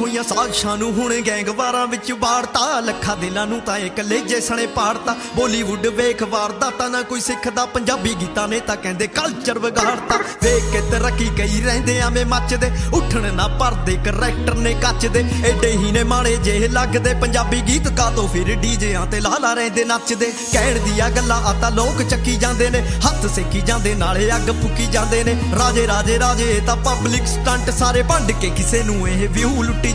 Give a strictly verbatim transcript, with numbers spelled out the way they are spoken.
ਹੋਈਆਂ ਸਾਜ਼ਿਸ਼ਾਂ ਨੂੰ ਹੁਣ ਗੈਂਗਵਾਰਾਂ ਵਿੱਚ ਵਾੜਤਾ। ਲੱਖਾਂ ਦਿਲਾਂ ਨੂੰ ਤਾਂ ਇਹ ਕਲੇਜੇ ਸਣੇ ਪਾੜਤਾ। ਬਾਲੀਵੁੱਡ ਵੇਖ ਵਾਰਦਾਤਾਂ ਨਾ ਕੋਈ ਸਿੱਖਦਾ, ਪੰਜਾਬੀ ਗੀਤਾਂ ਨੇ ਤਾਂ ਕਹਿੰਦੇ ਕਲਚਰ ਵਿਗਾੜਤਾ। ਵੇਖ ਕੇ ਤਰੱਕੀ ਕਈ ਰਹਿੰਦੇ ਐਵੇਂ ਮੱਚਦੇ, ਉੱਠਣ ਨਾ ਭਰਦੇ ਕਰੈਕਟਰ ਨੇ ਕੱਚਦੇ। ਏਡੇ ਹੀ ਨੇ ਮਾੜੇ ਜਿਹੇ ਲੱਗਦੇ ਪੰਜਾਬੀ ਗੀਤ, ਕਾ ਤੋਂ ਫਿਰ ਡੀਜਿਆਂ ਤੇ ਲਾਲਾ ਰਹਿੰਦੇ ਨੱਚਦੇ। ਕਹਿਣ ਦੀਆਂ ਗੱਲਾਂ ਆ ਤਾਂ ਲੋਕ ਚੱਕੀ ਜਾਂਦੇ ਨੇ, ਹੱਥ ਸੇਕੀ ਜਾਂਦੇ ਨਾਲੇ ਅੱਗ ਫੁੱਕੀ ਜਾਂਦੇ ਨੇ। ਰਾਜੇ ਰਾਜੇ ਰਾਜੇ ਤਾਂ ਪਬਲਿਕ ਸਟੰਟ ਸਾਰੇ ਵੰਡ ਕੇ ਕਿਸੇ ਨੂੰ ਇਹ ਵਿਊ ਲੁੱਟੀ